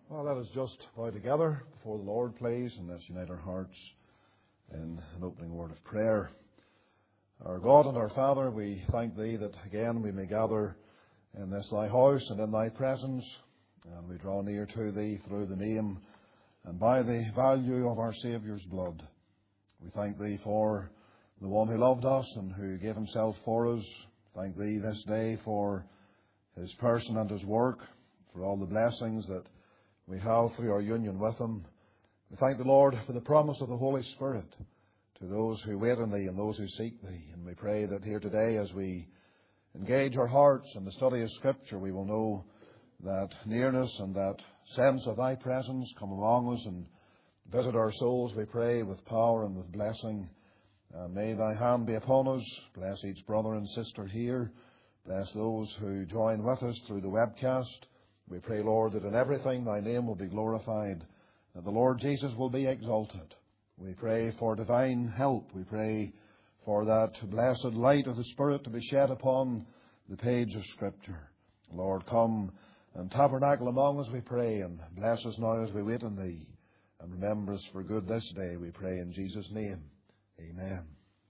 Well, let us just bow together before the Lord, please, and let's unite our hearts in an opening word of prayer. Our God and our Father, we thank Thee that again we may gather in this Thy house and in Thy presence, and we draw near to Thee through the name and by the value of our Saviour's blood. We thank Thee for the one who loved us and who gave Himself for us. Thank Thee this day for His person and His work, for all the blessings that we have through our union with Him. We thank the Lord for the promise of the Holy Spirit to those who wait on Thee and those who seek Thee. And we pray that here today, as we engage our hearts in the study of Scripture, we will know that nearness and that sense of Thy presence come among us and visit our souls, we pray, with power and with blessing. May Thy hand be upon us. Bless each brother and sister here. Bless those who join with us through the webcast. We pray, Lord, that in everything Thy name will be glorified, that the Lord Jesus will be exalted. We pray for divine help. We pray for that blessed light of the Spirit to be shed upon the page of Scripture. Lord, come and tabernacle among us, we pray, and bless us now as we wait on Thee. And remember us for good this day, we pray in Jesus' name. Amen.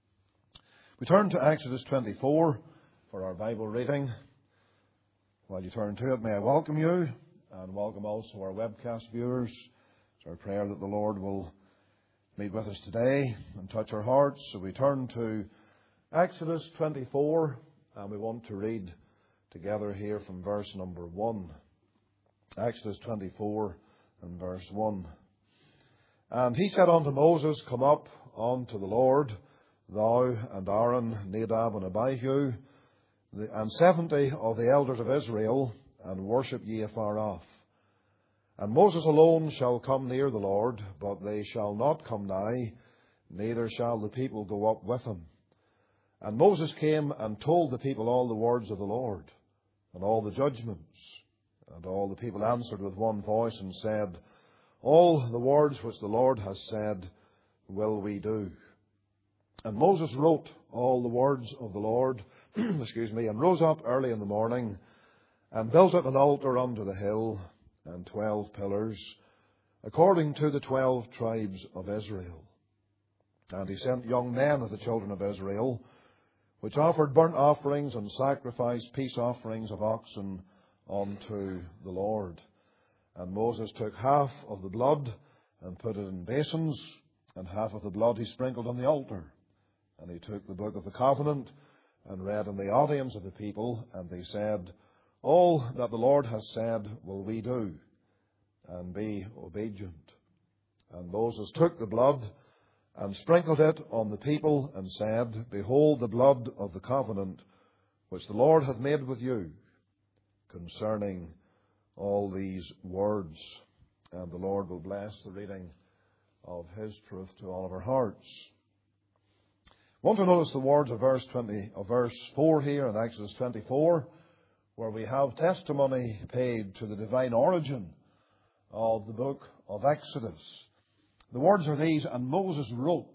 We turn to Exodus 24 for our Bible reading. While you turn to it, may I welcome you and welcome also our webcast viewers. It's our prayer that the Lord will meet with us today and touch our hearts. So we turn to Exodus 24 and we want to read together here from verse number 1. Exodus 24 and verse 1. And he said unto Moses, Come up unto the Lord, thou and Aaron, Nadab and Abihu, and 70 of the elders of Israel, and worship ye afar off. And Moses alone shall come near the Lord, but they shall not come nigh, neither shall the people go up with him. And Moses came and told the people all the words of the Lord, and all the judgments. And all the people answered with one voice and said, All the words which the Lord has said will we do. And Moses wrote all the words of the Lord, and rose up early in the morning, and built up an altar unto the hill, and 12 pillars, according to the 12 tribes of Israel. And he sent young men of the children of Israel, which offered burnt offerings and sacrificed peace offerings of oxen unto the Lord. And Moses took half of the blood, and put it in basins, and half of the blood he sprinkled on the altar. And he took the book of the covenant, and read in the audience of the people, and they said, All that the Lord has said will we do, and be obedient. And Moses took the blood, and sprinkled it on the people, and said, Behold the blood of the covenant, which the Lord hath made with you, concerning all these words. And the Lord will bless the reading of His truth to all of our hearts. I want to notice the words of verse 4 here in Exodus 24, where we have testimony paid to the divine origin of the book of Exodus. The words are these, and Moses wrote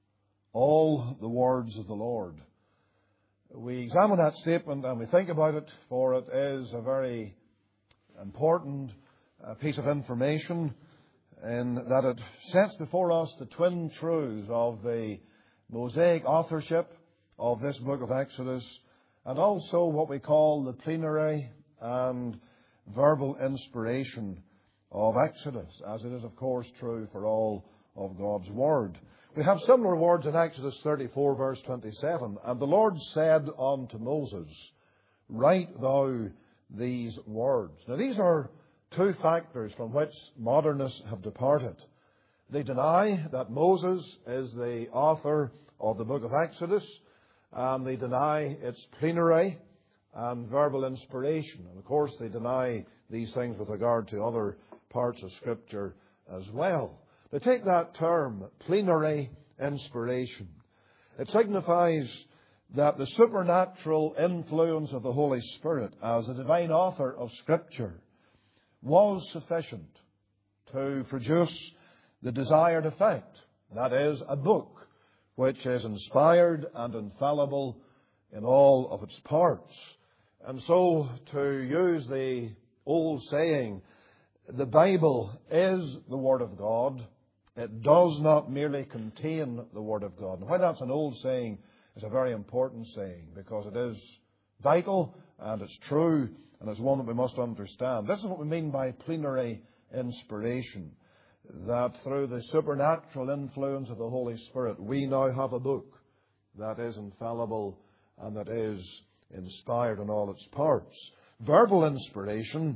all the words of the Lord. We examine that statement and we think about it, for it is a very important piece of information in that it sets before us the twin truths of the Mosaic authorship of this book of Exodus, and also what we call the plenary and verbal inspiration of Exodus, as it is, of course, true for all of God's Word. We have similar words in Exodus 34, verse 27. And the Lord said unto Moses, Write thou these words. Now, these are two factors from which modernists have departed. They deny that Moses is the author of the book of Exodus, and they deny its plenary and verbal inspiration. And of course, they deny these things with regard to other parts of Scripture as well. They take that term, plenary inspiration. It signifies that the supernatural influence of the Holy Spirit as the divine author of Scripture was sufficient to produce the desired effect. That is, a book which is inspired and infallible in all of its parts. And so, to use the old saying, the Bible is the Word of God. It does not merely contain the Word of God. And while that's an old saying, it's a very important saying because it is vital and it's true and it's one that we must understand. This is what we mean by plenary inspiration, that through the supernatural influence of the Holy Spirit, we now have a book that is infallible and that is inspired in all its parts. Verbal inspiration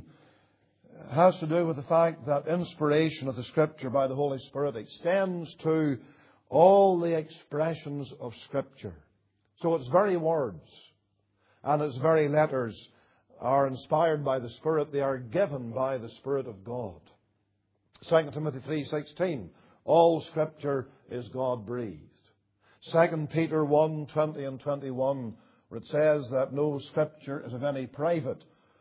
has to do with the fact that inspiration of the Scripture by the Holy Spirit extends to all the expressions of Scripture. So its very words and its very letters are inspired by the Spirit. They are given by the Spirit of God. 2 Timothy 3:16, all Scripture is God-breathed. 2 Peter 1:20 and 21, where it says that no Scripture is of any private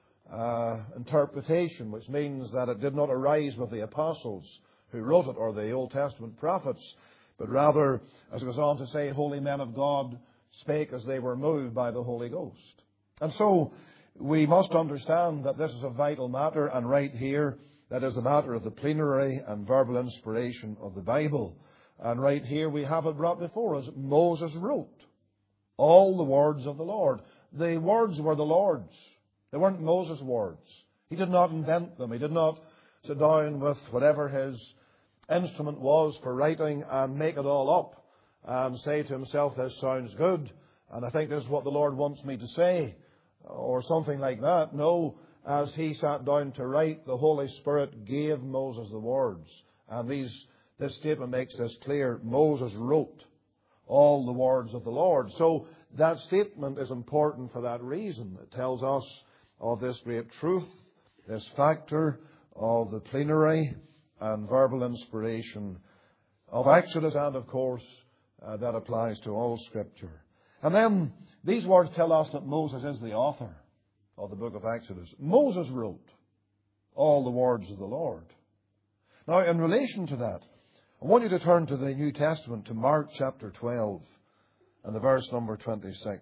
interpretation, which means that it did not arise with the apostles who wrote it or the Old Testament prophets, but rather, as it goes on to say, holy men of God spake as they were moved by the Holy Ghost. And so we must understand that this is a vital matter, and right here, that is the matter of the plenary and verbal inspiration of the Bible. And right here we have it brought before us. Moses wrote all the words of the Lord. The words were the Lord's. They weren't Moses' words. He did not invent them. He did not sit down with whatever his instrument was for writing and make it all up and say to himself, this sounds good, and I think this is what the Lord wants me to say, or something like that. No, as he sat down to write, the Holy Spirit gave Moses the words. And this statement makes this clear. Moses wrote all the words of the Lord. So that statement is important for that reason. It tells us of this great truth, this factor of the plenary and verbal inspiration of Exodus, and of course that applies to all Scripture. And then these words tell us that Moses is the author of the book of Exodus. Moses wrote all the words of the Lord. Now, in relation to that, I want you to turn to the New Testament, to Mark chapter 12 and the verse number 26.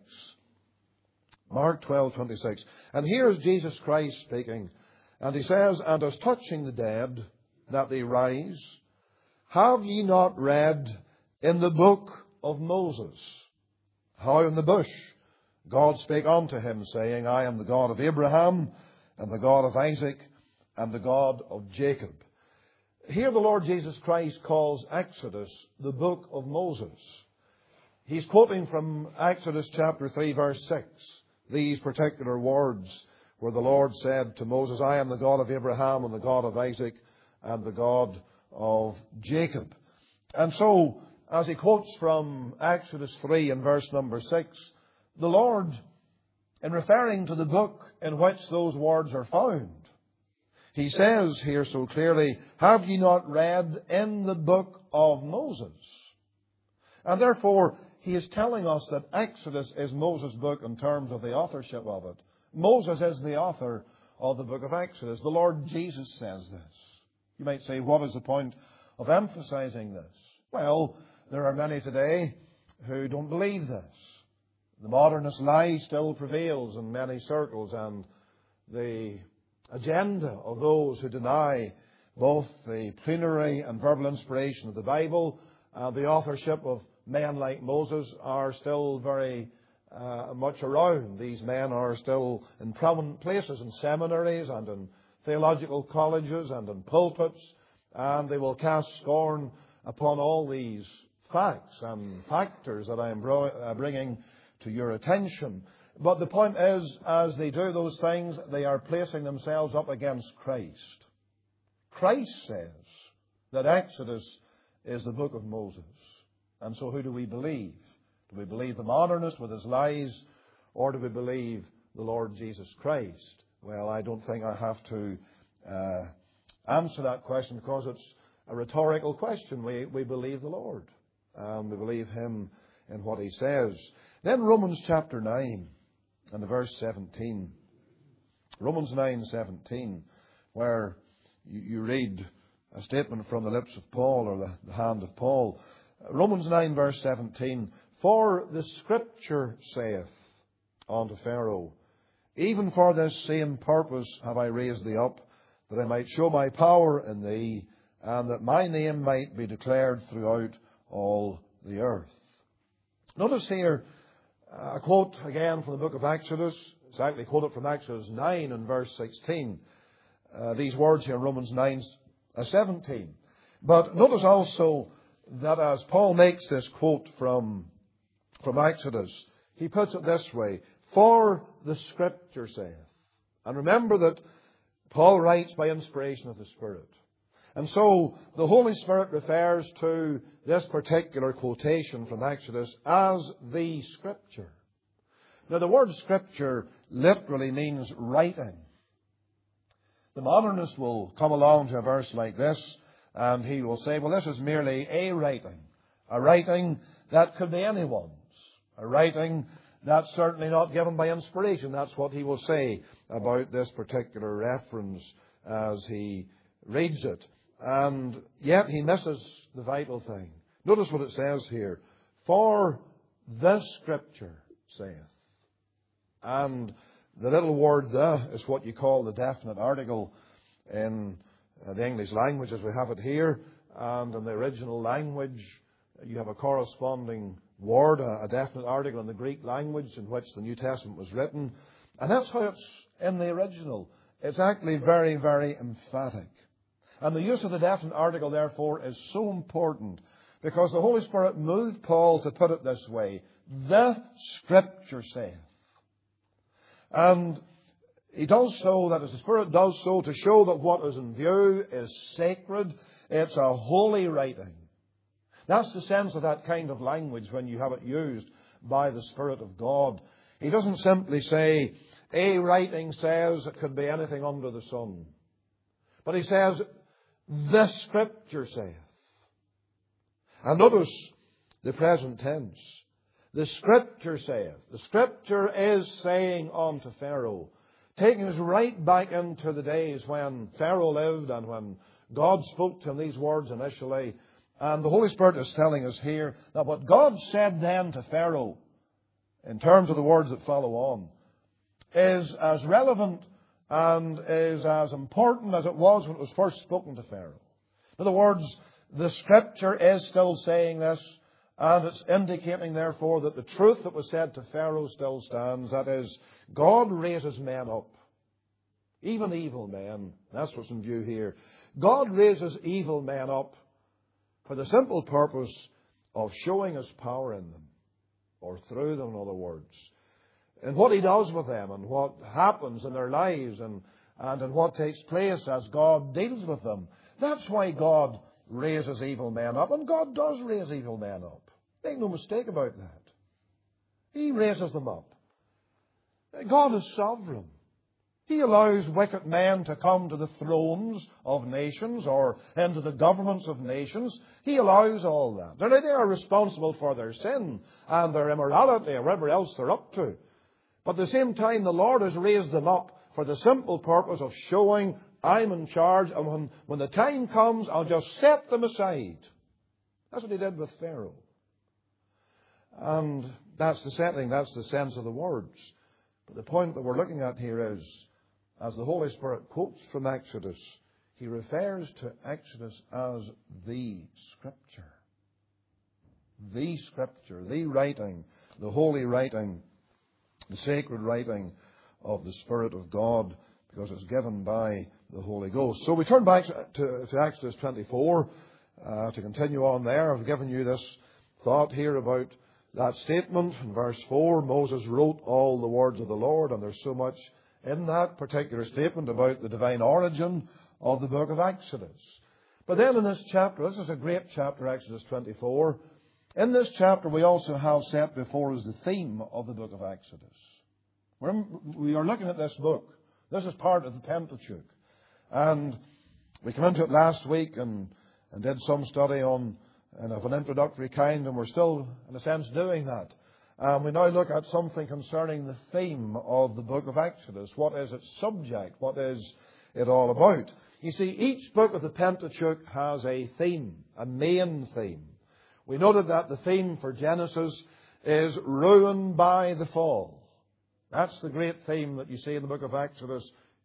Mark 12:26. And here is Jesus Christ speaking. And he says, and as touching the dead, that they rise, have ye not read in the book of Moses, how in the bush God spake unto him, saying, I am the God of Abraham, and the God of Isaac, and the God of Jacob. Here the Lord Jesus Christ calls Exodus the book of Moses. He's quoting from Exodus chapter 3, verse 6, these particular words where the Lord said to Moses, I am the God of Abraham, and the God of Isaac, and the God of Jacob. And so, as he quotes from Exodus 3 and verse number 6, the Lord, in referring to the book in which those words are found, he says here so clearly, have ye not read in the book of Moses? And therefore, he is telling us that Exodus is Moses' book in terms of the authorship of it. Moses is the author of the book of Exodus. The Lord Jesus says this. You might say, what is the point of emphasizing this? Well, there are many today who don't believe this. The modernist lie still prevails in many circles, and the agenda of those who deny both the plenary and verbal inspiration of the Bible and the authorship of men like Moses are still very much around. These men are still in prominent places in seminaries and in theological colleges and in pulpits, and they will cast scorn upon all these facts and factors that I am bringing to your attention. But the point is, as they do those things, they are placing themselves up against Christ. Christ says that Exodus is the book of Moses. And so who do we believe? Do we believe the modernist with his lies, or do we believe the Lord Jesus Christ? Well, I don't think I have to answer that question, because it's a rhetorical question. We believe the Lord, and we believe Him in what He says. Then Romans chapter 9 and the verse 17. Romans 9:17, where you read a statement from the lips of Paul, or the hand of Paul. Romans 9 verse 17. For the Scripture saith unto Pharaoh, even for this same purpose have I raised thee up, that I might show my power in thee, and that my name might be declared throughout all the earth. Notice here a quote again from the book of Exodus. It's actually quoted from Exodus 9 and verse 16. These words here in Romans 9:17. But notice also that as Paul makes this quote from Exodus, he puts it this way: for the Scripture saith. And remember that Paul writes by inspiration of the Spirit. And so the Holy Spirit refers to this particular quotation from Exodus as the Scripture. Now the word Scripture literally means writing. The modernist will come along to a verse like this and he will say, well, this is merely a writing that could be anyone's, a writing that's certainly not given by inspiration. That's what he will say about this particular reference as he reads it. And yet he misses the vital thing. Notice what it says here. For the Scripture saith. And the little word the is what you call the definite article in the English language as we have it here. And in the original language, you have a corresponding word, a definite article in the Greek language in which the New Testament was written. And that's how it's in the original. It's actually very, very emphatic. And the use of the definite article, therefore, is so important because the Holy Spirit moved Paul to put it this way: the Scripture saith. And he does so, that is, the Spirit does so to show that what is in view is sacred. It's a holy writing. That's the sense of that kind of language when you have it used by the Spirit of God. He doesn't simply say, a writing says it could be anything under the sun. But he says, the Scripture saith. And notice the present tense. The Scripture saith. The Scripture is saying unto Pharaoh, taking us right back into the days when Pharaoh lived and when God spoke to him these words initially. And the Holy Spirit is telling us here that what God said then to Pharaoh, in terms of the words that follow on, is as relevant and is as important as it was when it was first spoken to Pharaoh. In other words, the Scripture is still saying this, and it's indicating, therefore, that the truth that was said to Pharaoh still stands. That is, God raises men up, even evil men. That's what's in view here. God raises evil men up for the simple purpose of showing His power in them, or through them, in other words. And what He does with them, and what happens in their lives, and in what takes place as God deals with them. That's why God raises evil men up, and God does raise evil men up. Make no mistake about that. He raises them up. God is sovereign. He allows wicked men to come to the thrones of nations or into the governments of nations. He allows all that. They are responsible for their sin and their immorality and whatever else they're up to. But at the same time, the Lord has raised them up for the simple purpose of showing, I'm in charge, and when the time comes, I'll just set them aside. That's what He did with Pharaoh. And that's the setting, that's the sense of the words. But the point that we're looking at here is, as the Holy Spirit quotes from Exodus, He refers to Exodus as the Scripture. The Scripture, the writing, the holy writing, the sacred writing of the Spirit of God, because it's given by the Holy Ghost. So we turn back to Exodus 24 to continue on there. I've given you this thought here about that statement. In verse 4, Moses wrote all the words of the Lord, and there's so much in that particular statement about the divine origin of the book of Exodus. But then in this chapter, this is a great chapter, Exodus 24. In this chapter, we also have set before us the theme of the book of Exodus. We are looking at this book. This is part of the Pentateuch. And we came into it last week and did some study of an introductory kind, and we're still, in a sense, doing that. We now look at something concerning the theme of the book of Exodus. What is its subject? What is it all about? You see, each book of the Pentateuch has a theme, a main theme. We noted that the theme for Genesis is ruined by the fall. That's the great theme that you see in the book of Exodus.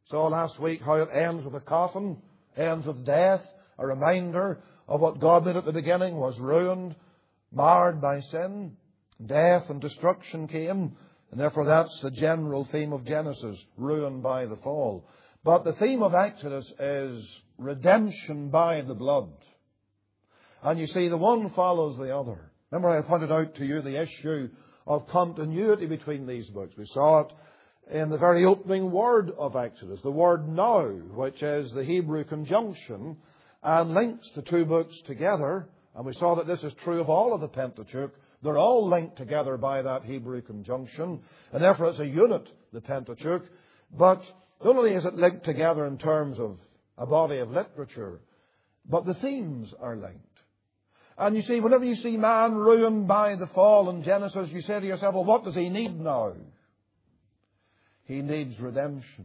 Saw last week how it ends with a coffin, ends with death, a reminder of what God did at the beginning was ruined, marred by sin. Death and destruction came, and therefore that's the general theme of Genesis, ruined by the fall. But the theme of Exodus is redemption by the blood. And you see, the one follows the other. Remember, I pointed out to you the issue of continuity between these books. We saw it in the very opening word of Exodus, the word now, which is the Hebrew conjunction and links the two books together. And we saw that this is true of all of the Pentateuch. They're all linked together by that Hebrew conjunction. And therefore it's a unit, the Pentateuch. But not only is it linked together in terms of a body of literature, but the themes are linked. And you see, whenever you see man ruined by the fall in Genesis, you say to yourself, well, what does he need now? He needs redemption.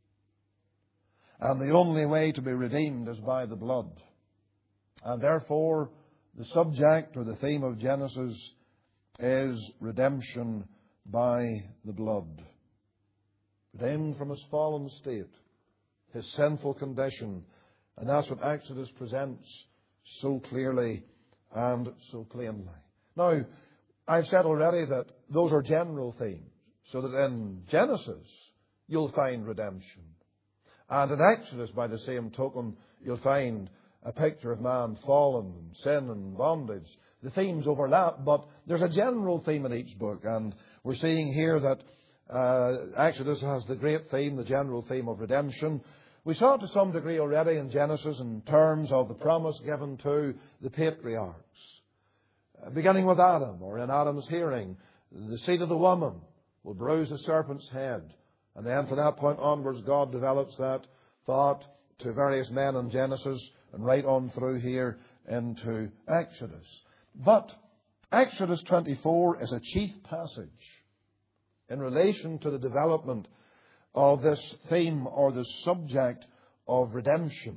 And the only way to be redeemed is by the blood. And therefore, the subject or the theme of Genesis is redemption by the blood. Redeemed from his fallen state, his sinful condition. And that's what Exodus presents so clearly and so plainly. Now, I've said already that those are general themes, so that in Genesis you'll find redemption. And in Exodus, by the same token, you'll find a picture of man fallen in sin and bondage. The themes overlap, but there's a general theme in each book. And we're seeing here that Exodus has the great theme, the general theme of redemption. We saw it to some degree already in Genesis in terms of the promise given to the patriarchs. Beginning with Adam, or in Adam's hearing, the seed of the woman will bruise the serpent's head. And then from that point onwards, God develops that thought to various men in Genesis and right on through here into Exodus. But Exodus 24 is a chief passage in relation to the development of this theme or the subject of redemption.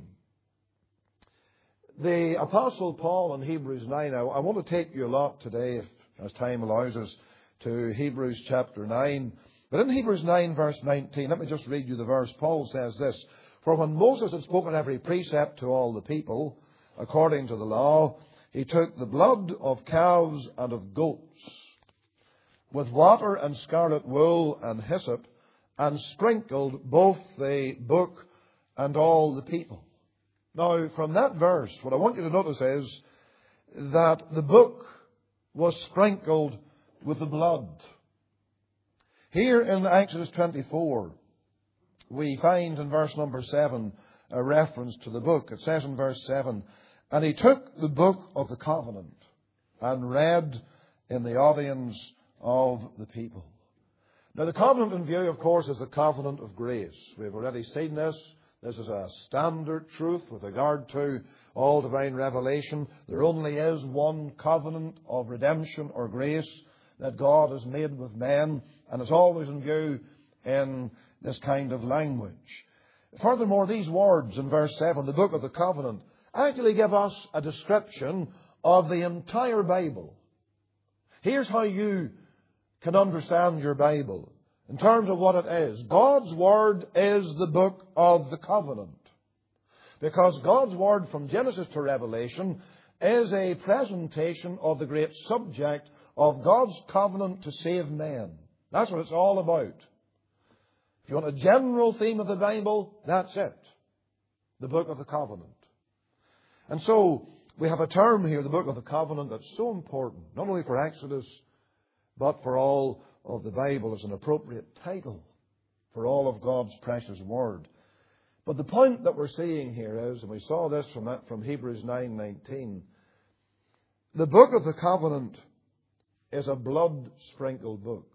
The Apostle Paul in Hebrews 9, I want to take you a lot today, if as time allows us, to Hebrews chapter 9. But in Hebrews 9 verse 19, let me just read you the verse. Paul says this, "For when Moses had spoken every precept to all the people, according to the law, he took the blood of calves and of goats, with water and scarlet wool and hyssop, and sprinkled both the book and all the people." Now, from that verse, what I want you to notice is that the book was sprinkled with the blood. Here in Exodus 24, we find in verse number 7 a reference to the book. It says in verse 7, "And he took the book of the covenant and read in the audience of the people." Now, the covenant in view, of course, is the covenant of grace. We've already seen this. This is a standard truth with regard to all divine revelation. There only is one covenant of redemption or grace that God has made with men, and it's always in view in this kind of language. Furthermore, these words in verse 7, the book of the covenant, actually give us a description of the entire Bible. Here's how you can understand your Bible in terms of what it is. God's Word is the book of the covenant. Because God's Word from Genesis to Revelation is a presentation of the great subject of God's covenant to save men. That's what it's all about. If you want a general theme of the Bible, that's it. The book of the covenant. And so we have a term here, the book of the covenant, that's so important, not only for Exodus, but for all of the Bible as an appropriate title for all of God's precious Word. But the point that we're seeing here is, and we saw this from Hebrews 9:19, the book of the covenant is a blood-sprinkled book.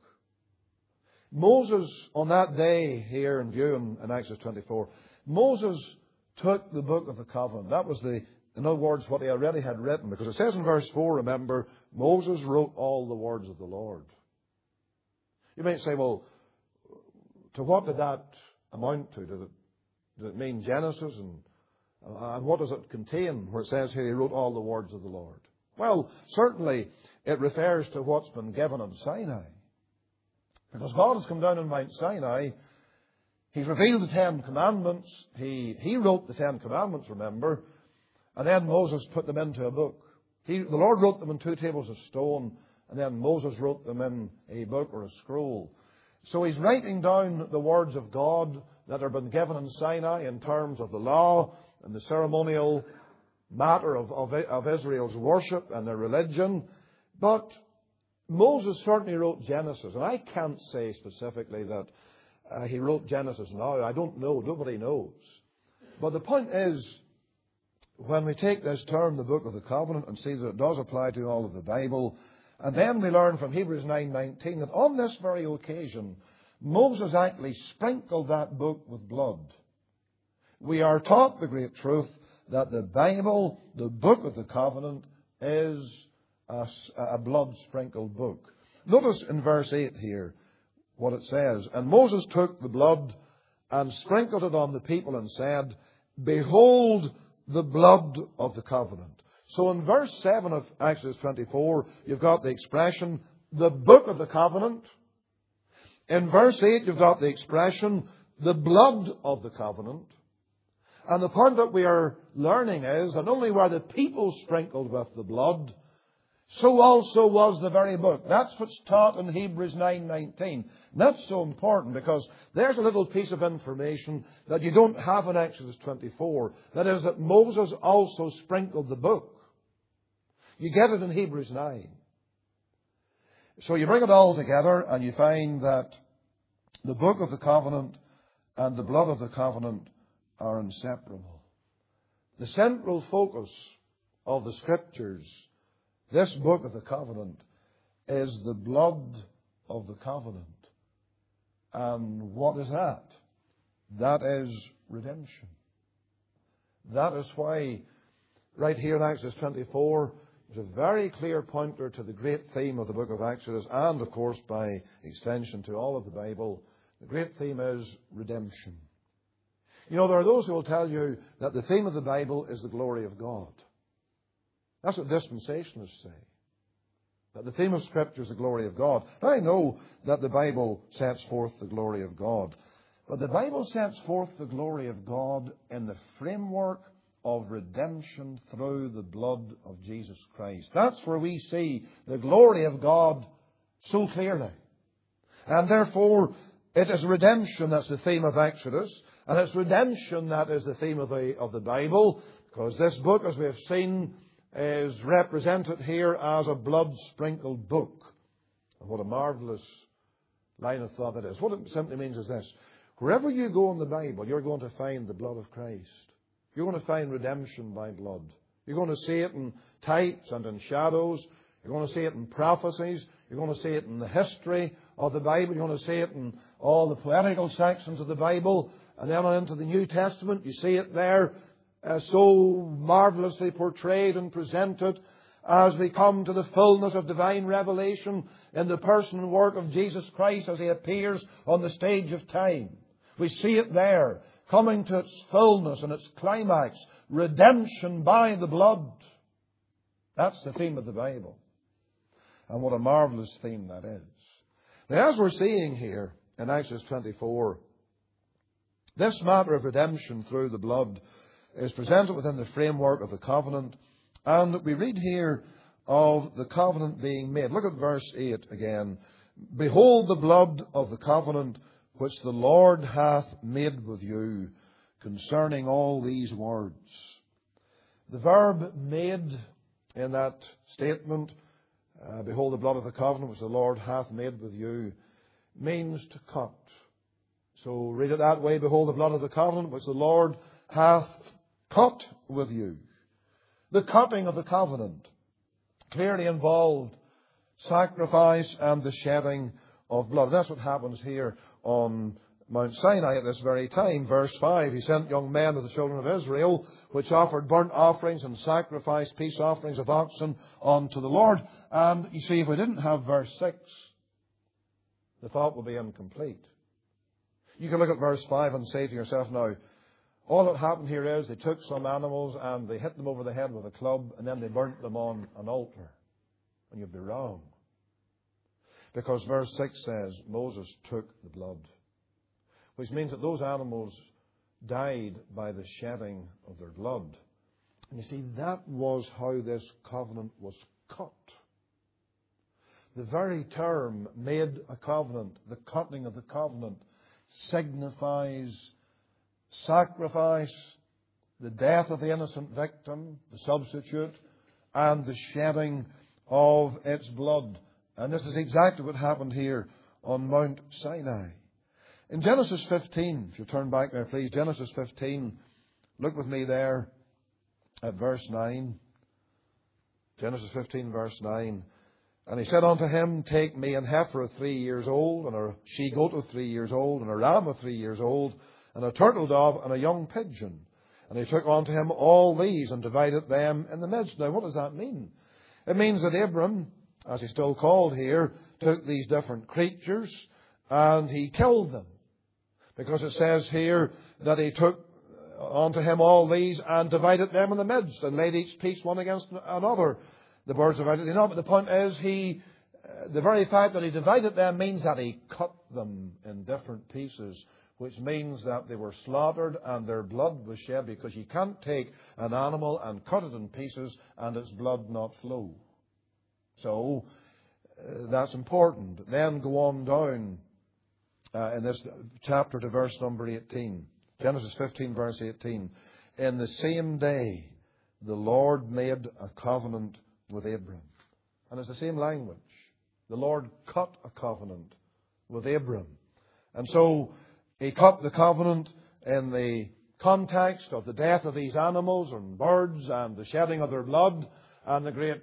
Moses, on that day here in view in Exodus 24, Moses took the book of the covenant. That was in other words, what he already had written. Because it says in verse 4, remember, Moses wrote all the words of the Lord. You might say, well, to what did that amount to? Did it mean Genesis? And what does it contain where it says here he wrote all the words of the Lord? Well, certainly it refers to what's been given on Sinai. Because God has come down on Mount Sinai He's revealed the Ten Commandments. He wrote the Ten Commandments, remember, and then Moses put them into a book. The Lord wrote them on 2 tables of stone, and then Moses wrote them in a book or a scroll. So he's writing down the words of God that have been given in Sinai in terms of the law and the ceremonial matter of Israel's worship and their religion. But Moses certainly wrote Genesis, and I can't say specifically that he wrote Genesis now. I don't know. Nobody knows. But the point is, when we take this term, the Book of the Covenant, and see that it does apply to all of the Bible, and then we learn from Hebrews 9:19 that on this very occasion, Moses actually sprinkled that book with blood. We are taught the great truth that the Bible, the Book of the Covenant, is a blood-sprinkled book. Notice in verse 8 here what it says. And Moses took the blood and sprinkled it on the people and said, "Behold the blood of the covenant." So in verse 7 of Exodus 24, you've got the expression, the book of the covenant. In verse 8, you've got the expression, the blood of the covenant. And the point that we are learning is that not only were the people sprinkled with the blood, so also was the very book. That's what's taught in Hebrews 9:19. That's so important because there's a little piece of information that you don't have in Exodus 24. That is that Moses also sprinkled the book. You get it in Hebrews 9. So you bring it all together and you find that the book of the covenant and the blood of the covenant are inseparable. The central focus of the Scriptures, this book of the covenant, is the blood of the covenant. And what is that? That is redemption. That is why right here in Exodus 24, there's a very clear pointer to the great theme of the book of Exodus and, of course, by extension to all of the Bible. The great theme is redemption. You know, there are those who will tell you that the theme of the Bible is the glory of God. That's what dispensationalists say. That the theme of Scripture is the glory of God. Now, I know that the Bible sets forth the glory of God. But the Bible sets forth the glory of God in the framework of redemption through the blood of Jesus Christ. That's where we see the glory of God so clearly. And therefore, it is redemption that's the theme of Exodus. And it's redemption that is the theme of the Bible. Because this book, as we have seen, is represented here as a blood-sprinkled book. And what a marvellous line of thought it is. What it simply means is this. Wherever you go in the Bible, you're going to find the blood of Christ. You're going to find redemption by blood. You're going to see it in types and in shadows. You're going to see it in prophecies. You're going to see it in the history of the Bible. You're going to see it in all the poetical sections of the Bible. And then on into the New Testament, you see it there so marvellously portrayed and presented as we come to the fullness of divine revelation in the person and work of Jesus Christ as He appears on the stage of time. We see it there, coming to its fullness and its climax, redemption by the blood. That's the theme of the Bible. And what a marvellous theme that is. Now, as we're seeing here in Exodus 24, this matter of redemption through the blood is presented within the framework of the covenant. And we read here of the covenant being made. Look at verse 8 again. Behold the blood of the covenant which the Lord hath made with you concerning all these words. The verb made in that statement, behold the blood of the covenant which the Lord hath made with you, means to cut. So read it that way. Behold the blood of the covenant which the Lord hath cut with you. The cutting of the covenant clearly involved sacrifice and the shedding of blood. That's what happens here on Mount Sinai at this very time. Verse 5, He sent young men of the children of Israel, which offered burnt offerings and sacrificed peace offerings of oxen unto the Lord. And you see, if we didn't have verse 6, the thought would be incomplete. You can look at verse 5 and say to yourself, now, all that happened here is they took some animals and they hit them over the head with a club and then they burnt them on an altar. And you'd be wrong. Because verse 6 says Moses took the blood. which means that those animals died by the shedding of their blood. And you see, that was how this covenant was cut. The very term made a covenant, the cutting of the covenant, signifies sacrifice, the death of the innocent victim, the substitute, and the shedding of its blood. And this is exactly what happened here on Mount Sinai. In Genesis 15, if you turn back there please, Genesis 15, look with me there at verse 9. Genesis 15 verse 9. And he said unto him, Take me an heifer of 3 years old, and a she-goat of 3 years old, and a ram of 3 years old, and a turtle dove, and a young pigeon. And he took unto him all these, and divided them in the midst. Now, what does that mean? It means that Abram, as he's still called here, took these different creatures, and he killed them. Because it says here that he took unto him all these, and divided them in the midst, and laid each piece one against another. The birds divided them not, but the point is, the very fact that he divided them means that he cut them in different pieces, which means that they were slaughtered and their blood was shed, because you can't take an animal and cut it in pieces and its blood not flow. So, that's important. Then go on down in this chapter to verse number 18. Genesis 15 verse 18. In the same day, the Lord made a covenant with Abram. And it's the same language. The Lord cut a covenant with Abram. And so he cut the covenant in the context of the death of these animals and birds and the shedding of their blood. And the great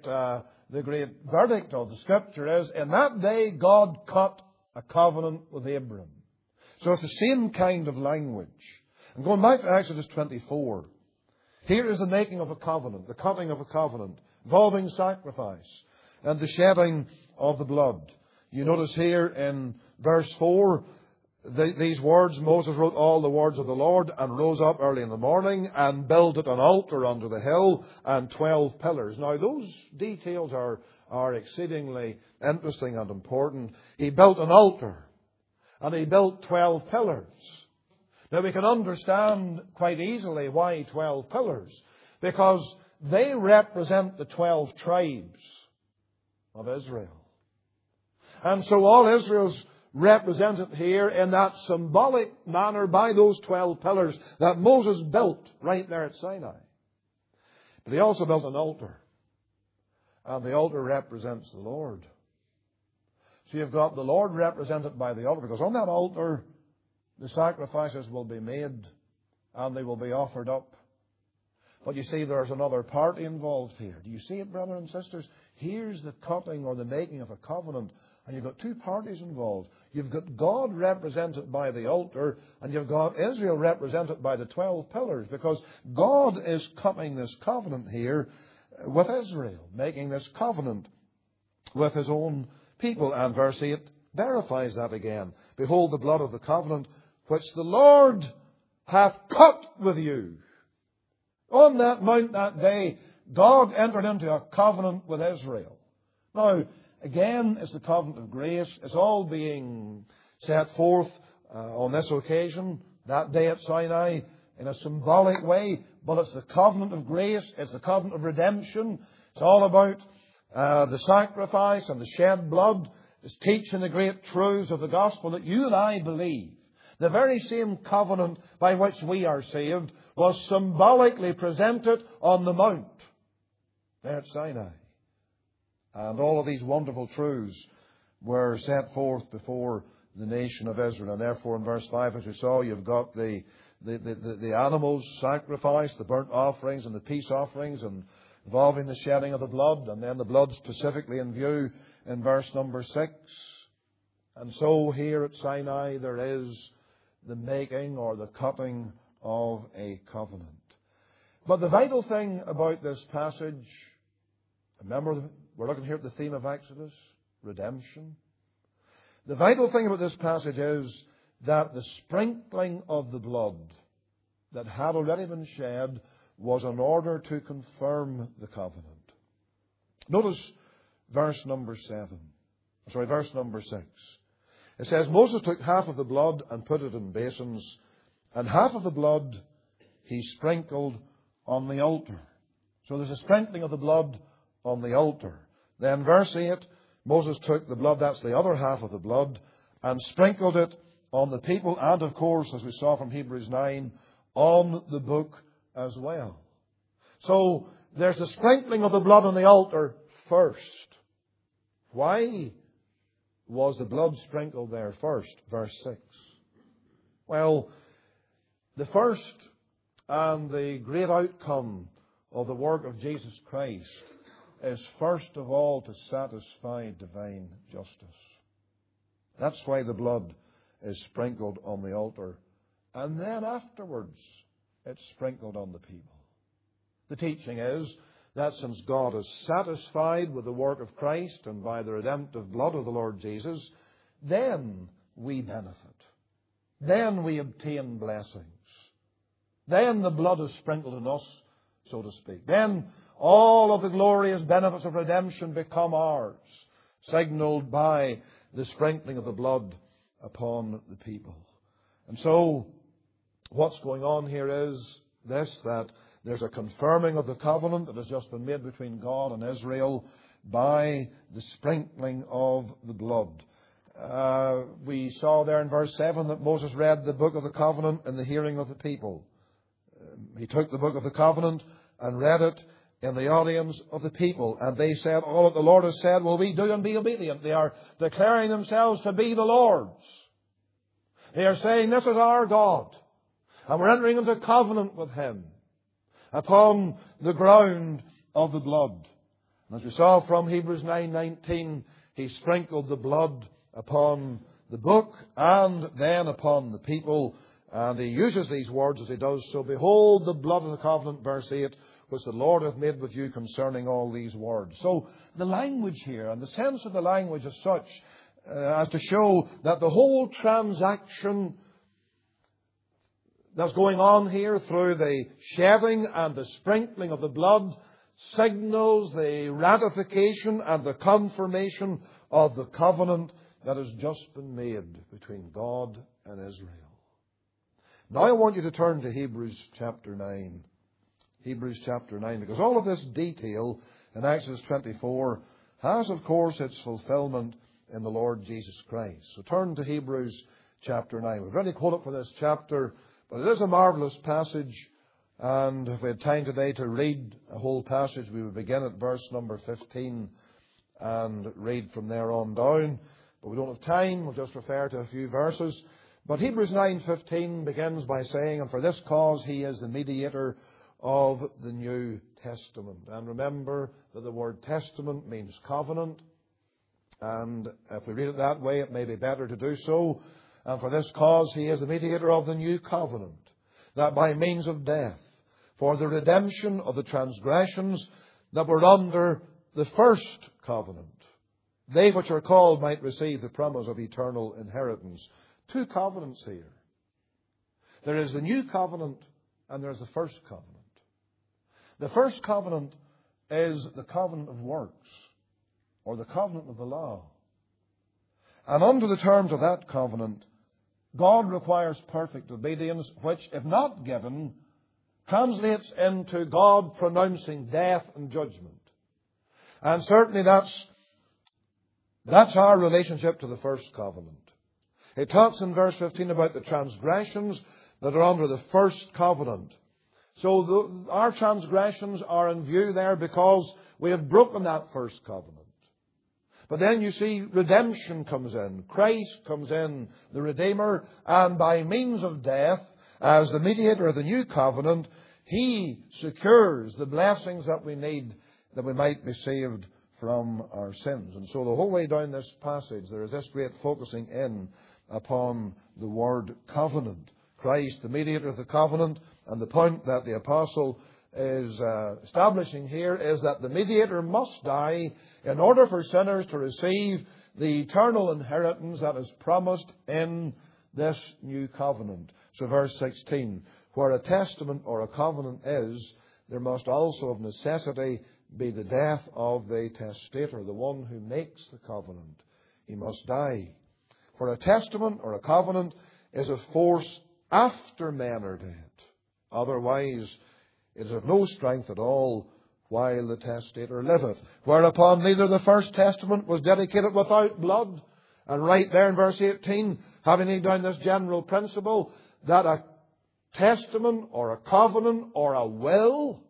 verdict of the Scripture is, in that day God cut a covenant with Abram. So it's the same kind of language. And going back to Exodus 24, here is the making of a covenant, the cutting of a covenant, involving sacrifice and the shedding of the blood. You notice here in verse 4, these words, Moses wrote all the words of the Lord, and rose up early in the morning, and builded an altar under the hill, and 12 pillars. Now, those details are exceedingly interesting and important. He built an altar, and he built 12 pillars. Now, we can understand quite easily why 12 pillars, because they represent the 12 tribes of Israel. And so all Israel's represented here in that symbolic manner by those 12 pillars that Moses built right there at Sinai. But he also built an altar. And the altar represents the Lord. So you've got the Lord represented by the altar, because on that altar the sacrifices will be made and they will be offered up. But you see, there's another party involved here. Do you see it, brothers and sisters? Here's the cutting or the making of a covenant. And you've got two parties involved. You've got God represented by the altar, and you've got Israel represented by the 12 pillars, because God is cutting this covenant here with Israel, making this covenant with His own people. And verse 8 verifies that again. Behold the blood of the covenant which the Lord hath cut with you. On that mount that day, God entered into a covenant with Israel. Now, again, it's the covenant of grace. It's all being set forth on this occasion, that day at Sinai, in a symbolic way. But it's the covenant of grace. It's the covenant of redemption. It's all about the sacrifice and the shed blood. It's teaching the great truths of the gospel that you and I believe. The very same covenant by which we are saved was symbolically presented on the mount there at Sinai. And all of these wonderful truths were set forth before the nation of Israel. And therefore, in verse 5, as we saw, you've got the animals sacrificed, the burnt offerings and the peace offerings, and involving the shedding of the blood, and then the blood specifically in view in verse number 6. And so here at Sinai there is the making or the cutting of a covenant. But the vital thing about this passage, remember, we're looking here at the theme of Exodus, redemption. The vital thing about this passage is that the sprinkling of the blood that had already been shed was in order to confirm the covenant. Notice verse number 6. It says, Moses took half of the blood and put it in basins, and half of the blood he sprinkled on the altar. So there's a sprinkling of the blood on the altar. Then verse 8, Moses took the blood, that's the other half of the blood, and sprinkled it on the people, and of course, as we saw from Hebrews 9, on the book as well. So there's the sprinkling of the blood on the altar first. Why was the blood sprinkled there first? Verse 6. Well, the first and the great outcome of the work of Jesus Christ is first of all to satisfy divine justice. That's why the blood is sprinkled on the altar. And then afterwards, it's sprinkled on the people. The teaching is that since God is satisfied with the work of Christ and by the redemptive blood of the Lord Jesus, then we benefit. Then we obtain blessings. Then the blood is sprinkled on us, so to speak. Then all of the glorious benefits of redemption become ours, signaled by the sprinkling of the blood upon the people. And so, what's going on here is this, that there's a confirming of the covenant that has just been made between God and Israel by the sprinkling of the blood. We saw there in verse 7 that Moses read the book of the covenant in the hearing of the people. He took the book of the covenant and read it in the audience of the people. And they said, all that the Lord has said will we do and be obedient. They are declaring themselves to be the Lord's. They are saying, this is our God. And we're entering into covenant with Him upon the ground of the blood. And as we saw from Hebrews 9:19, He sprinkled the blood upon the book and then upon the people. And He uses these words as He does so. Behold the blood of the covenant, verse 8, which the Lord hath made with you concerning all these words. So the language here and the sense of the language is such as to show that the whole transaction that's going on here through the shedding and the sprinkling of the blood signals the ratification and the confirmation of the covenant that has just been made between God and Israel. Now I want you to turn to Hebrews chapter 9. Hebrews chapter 9, because all of this detail in Exodus 24 has, of course, its fulfillment in the Lord Jesus Christ. So turn to Hebrews chapter 9. We've already quoted for this chapter, but it is a marvellous passage. And if we had time today to read a whole passage, we would begin at verse number 15 and read from there on down. But we don't have time. We'll just refer to a few verses. But Hebrews 9:15 begins by saying, and for this cause He is the mediator of the New Testament. And remember that the word testament means covenant. And if we read it that way, it may be better to do so. And for this cause He is the mediator of the new covenant, that by means of death, for the redemption of the transgressions that were under the first covenant, they which are called might receive the promise of eternal inheritance. Two covenants here. There is the new covenant and there is the first covenant. The first covenant is the covenant of works, or the covenant of the law. And under the terms of that covenant, God requires perfect obedience, which, if not given, translates into God pronouncing death and judgment. And certainly that's our relationship to the first covenant. It talks in verse 15 about the transgressions that are under the first covenant. So our transgressions are in view there because we have broken that first covenant. But then you see redemption comes in. Christ comes in, the Redeemer, and by means of death, as the mediator of the new covenant, He secures the blessings that we need that we might be saved from our sins. And so the whole way down this passage, there is this great focusing in upon the word covenant. Christ, the mediator of the covenant, and the point that the apostle is establishing here is that the mediator must die in order for sinners to receive the eternal inheritance that is promised in this new covenant. So verse 16, where a testament or a covenant is, there must also of necessity be the death of the testator, the one who makes the covenant. He must die. For a testament or a covenant is of force after men are dead. Otherwise, it is of no strength at all while the testator liveth. Whereupon neither the first testament was dedicated without blood. And right there in verse 18, having laid down this general principle that a testament or a covenant or a will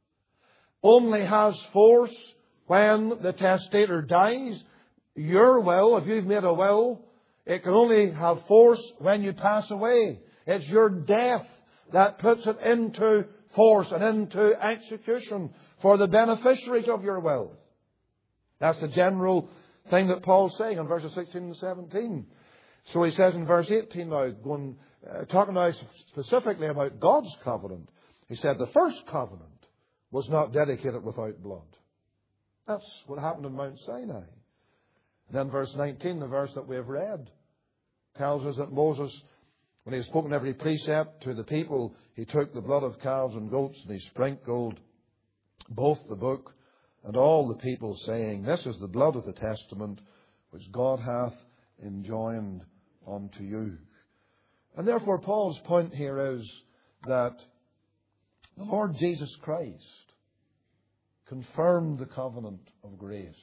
only has force when the testator dies. Your will, if you've made a will, it can only have force when you pass away. It's your death that puts it into force and into execution for the beneficiaries of your will. That's the general thing that Paul's saying in verses 16 and 17. So he says in verse 18 now, talking now specifically about God's covenant, he said the first covenant was not dedicated without blood. That's what happened in Mount Sinai. Then verse 19, the verse that we have read, tells us that Moses, when he had spoken every precept to the people, he took the blood of calves and goats and he sprinkled both the book and all the people, saying, This is the blood of the testament which God hath enjoined unto you. And therefore Paul's point here is that the Lord Jesus Christ confirmed the covenant of grace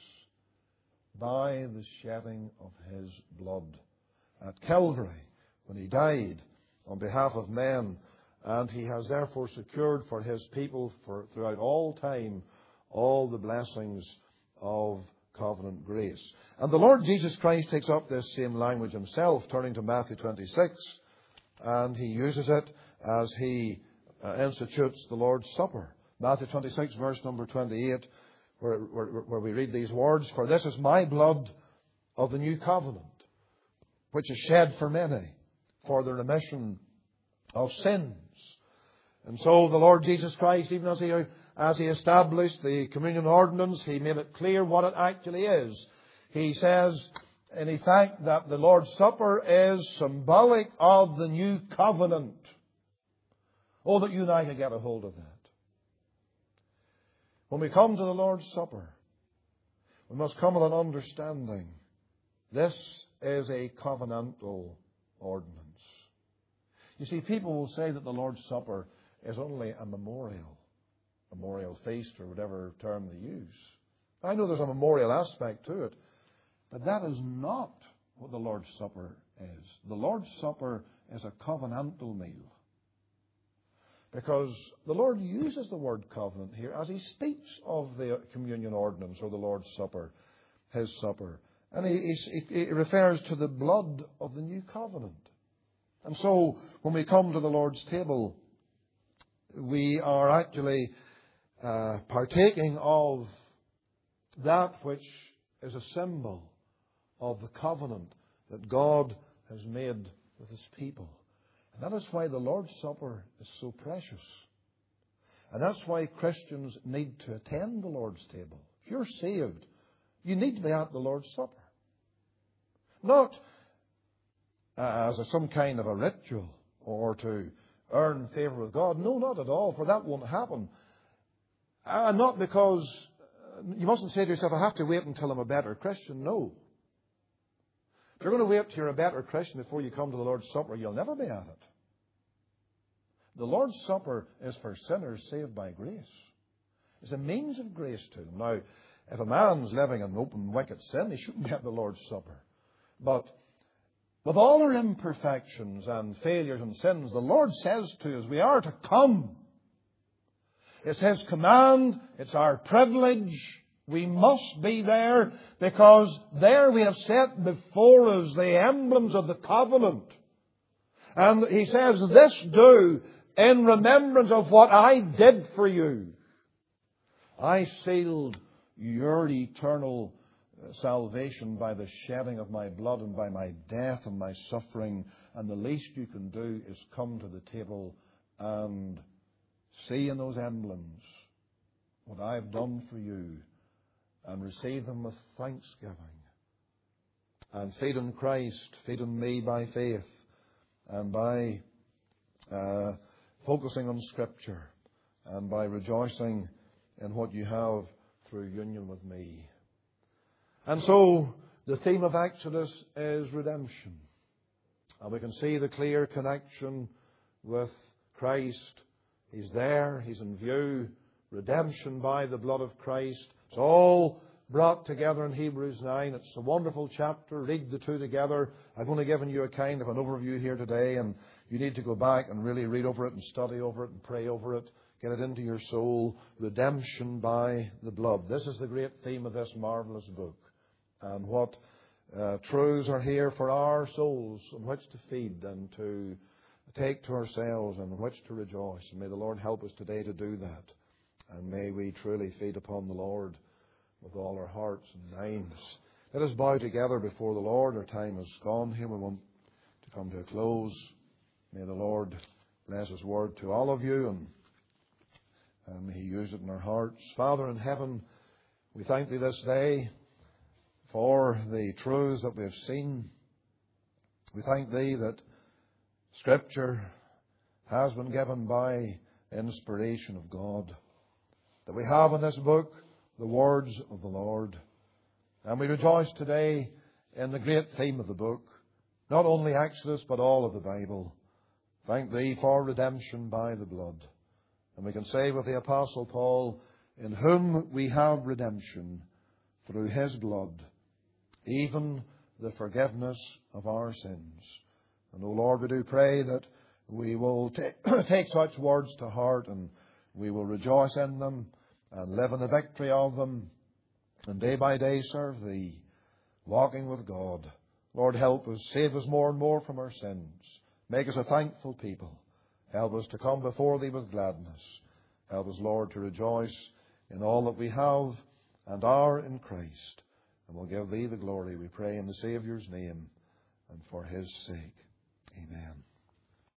by the shedding of His blood at Calvary when He died on behalf of men, and He has therefore secured for His people throughout all time all the blessings of covenant grace. And the Lord Jesus Christ takes up this same language Himself, turning to Matthew 26, and He uses it as He institutes the Lord's Supper. Matthew 26, verse number 28, where we read these words, For this is my blood of the new covenant, which is shed for many, for the remission of sins. And so the Lord Jesus Christ, even as He established the communion ordinance, He made it clear what it actually is. He says, in effect, that the Lord's Supper is symbolic of the new covenant. Oh, that you and I can get a hold of that. When we come to the Lord's Supper, we must come with an understanding. This is a covenantal ordinance. You see, people will say that the Lord's Supper is only a memorial feast, or whatever term they use. I know there's a memorial aspect to it, but that is not what the Lord's Supper is. The Lord's Supper is a covenantal meal. Because the Lord uses the word covenant here as He speaks of the communion ordinance or the Lord's Supper, His supper. And He refers to the blood of the new covenant. And so when we come to the Lord's table, we are actually partaking of that which is a symbol of the covenant that God has made with His people. And that is why the Lord's Supper is so precious. And that's why Christians need to attend the Lord's table. If you're saved, you need to be at the Lord's Supper. Not as some kind of a ritual or to earn favour with God. No, not at all, for that won't happen. And not because you mustn't say to yourself, I have to wait until I'm a better Christian. No. If you're going to wait till you're a better Christian before you come to the Lord's Supper, you'll never be at it. The Lord's Supper is for sinners saved by grace. It's a means of grace to them. Now, if a man's living in open wicked sin, he shouldn't get the Lord's Supper. But with all our imperfections and failures and sins, the Lord says to us, we are to come. It's His command. It's our privilege. We must be there because there we have set before us the emblems of the covenant. And He says, this do in remembrance of what I did for you. I sealed your eternal salvation by the shedding of my blood and by my death and my suffering. And the least you can do is come to the table and see in those emblems what I've done for you and receive them with thanksgiving. And feed on Christ, feed on me by faith and by focusing on Scripture and by rejoicing in what you have through union with me. And so The theme of Exodus is redemption. And we can see the clear connection with Christ. He's there. He's in view. Redemption by the blood of Christ. It's all brought together in Hebrews 9. It's a wonderful chapter. Read the two together. I've only given you a kind of an overview here today, and you need to go back and really read over it and study over it and pray over it. Get it into your soul. Redemption by the blood. This is the great theme of this marvelous book. And what truths are here for our souls on which to feed and to take to ourselves and on which to rejoice. And may the Lord help us today to do that. And may we truly feed upon the Lord with all our hearts and minds. Let us bow together before the Lord. Our time has gone here. We want to come to a close. May the Lord bless His word to all of you, and may He use it in our hearts. Father in heaven, we thank Thee this day for the truths that we have seen. We thank Thee that Scripture has been given by inspiration of God, that we have in this book the words of the Lord. And we rejoice today in the great theme of the book, not only Exodus but all of the Bible. Thank Thee for redemption by the blood. And we can say with the Apostle Paul, in whom we have redemption through His blood, even the forgiveness of our sins. And, O Lord, we do pray that we will take such words to heart, and we will rejoice in them and live in the victory of them, and day by day serve Thee, walking with God. Lord, help us. Save us more and more from our sins. Make us a thankful people. Help us to come before Thee with gladness. Help us, Lord, to rejoice in all that we have and are in Christ. And we'll give Thee the glory, we pray, in the Saviour's name and for His sake. Amen.